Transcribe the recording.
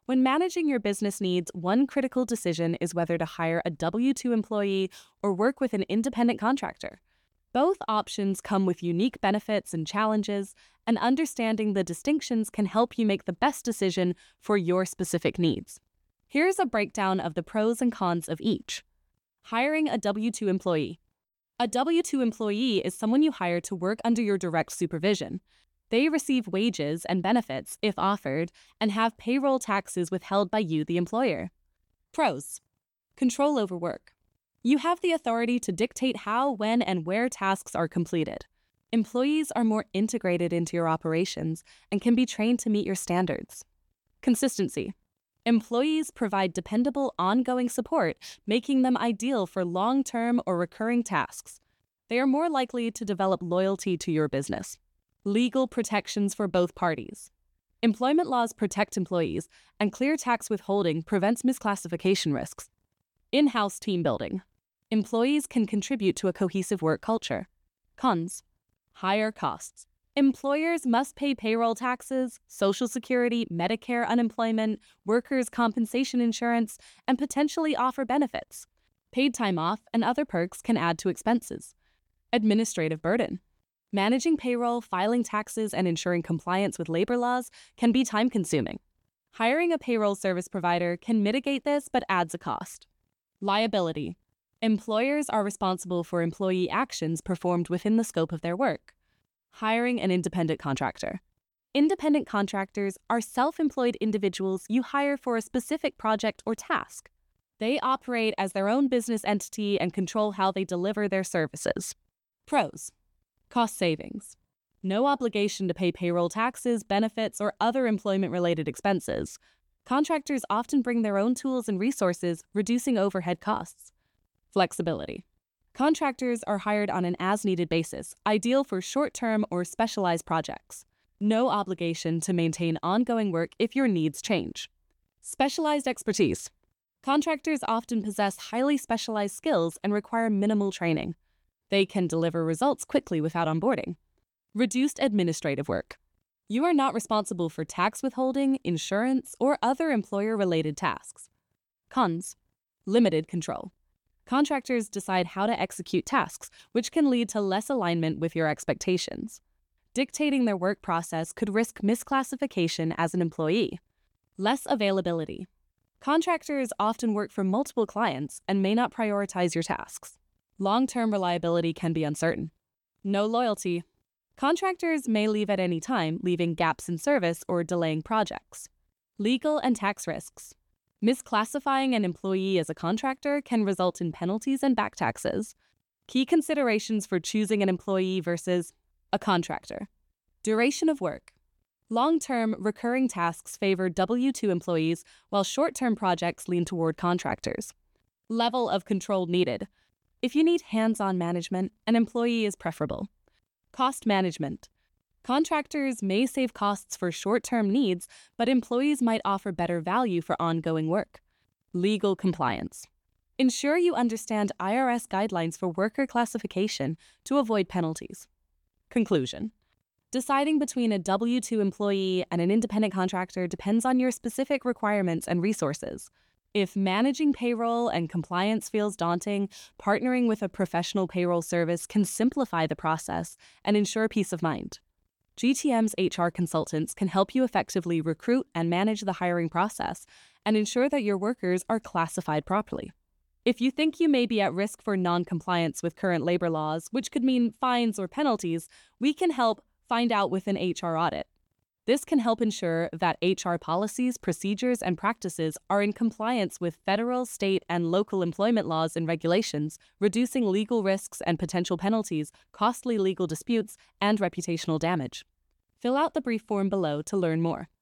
When managing your business needs, one critical decision is whether to hire a W 2 employee or work with an independent contractor. Both options come with unique benefits and challenges, and understanding the distinctions can help you make the best decision for your specific needs. Here's a breakdown of the pros and cons of each. Hiring a W 2 employee. A W 2 employee is someone you hire to work under your direct supervision. They receive wages and benefits, if offered, and have payroll taxes withheld by you, the employer. Pros: control over work. You have the authority to dictate how, when, and where tasks are completed. Employees are more integrated into your operations and can be trained to meet your standards. Consistency. Employees provide dependable, ongoing support, making them ideal for long-term or recurring tasks. They are more likely to develop loyalty to your business. Legal protections for both parties. Employment laws protect employees, and clear tax withholding prevents misclassification risks. In-house team building. Employees can contribute to a cohesive work culture. Cons: higher costs. Employers must pay payroll taxes, Social Security, Medicare, unemployment, workers' compensation insurance, and potentially offer benefits. Paid time off and other perks can add to expenses. Administrative burden. Managing payroll, filing taxes, and ensuring compliance with labor laws can be time-consuming. Hiring a payroll service provider can mitigate this but adds a cost. Liability. Employers are responsible for employee actions performed within the scope of their work. Hiring an independent contractor. Independent contractors are self-employed individuals you hire for a specific project or task. They operate as their own business entity and control how they deliver their services. Pros: cost savings. No obligation to pay payroll taxes, benefits, or other employment-related expenses. Contractors often bring their own tools and resources, reducing overhead costs. Flexibility. Contractors are hired on an as-needed basis, ideal for short-term or specialized projects. No obligation to maintain ongoing work if your needs change. Specialized expertise. Contractors often possess highly specialized skills and require minimal training. They can deliver results quickly without onboarding. Reduced administrative work. You are not responsible for tax withholding, insurance, or other employer-related tasks. Cons: limited control. Contractors decide how to execute tasks, which can lead to less alignment with your expectations. Dictating their work process could risk misclassification as an employee. Less availability. Contractors often work for multiple clients and may not prioritize your tasks. Long-term reliability can be uncertain. No loyalty. Contractors may leave at any time, leaving gaps in service or delaying projects. Legal and tax risks. Misclassifying an employee as a contractor can result in penalties and back taxes. Key considerations for choosing an employee versus a contractor. Duration of work. Long-term, recurring tasks favor W-2 employees, while short-term projects lean toward contractors. Level of control needed. If you need hands-on management, an employee is preferable. Cost management. Contractors may save costs for short-term needs, but employees might offer better value for ongoing work. Legal compliance. Ensure you understand IRS guidelines for worker classification to avoid penalties. Conclusion. Deciding between a W-2 employee and an independent contractor depends on your specific requirements and resources. If managing payroll and compliance feels daunting, partnering with a professional payroll service can simplify the process and ensure peace of mind. GTM's HR consultants can help you effectively recruit and manage the hiring process and ensure that your workers are classified properly. If you think you may be at risk for non-compliance with current labor laws, which could mean fines or penalties, we can help find out with an HR audit. This can help ensure that HR policies, procedures, and practices are in compliance with federal, state, and local employment laws and regulations, reducing legal risks and potential penalties, costly legal disputes, and reputational damage. Fill out the brief form below to learn more.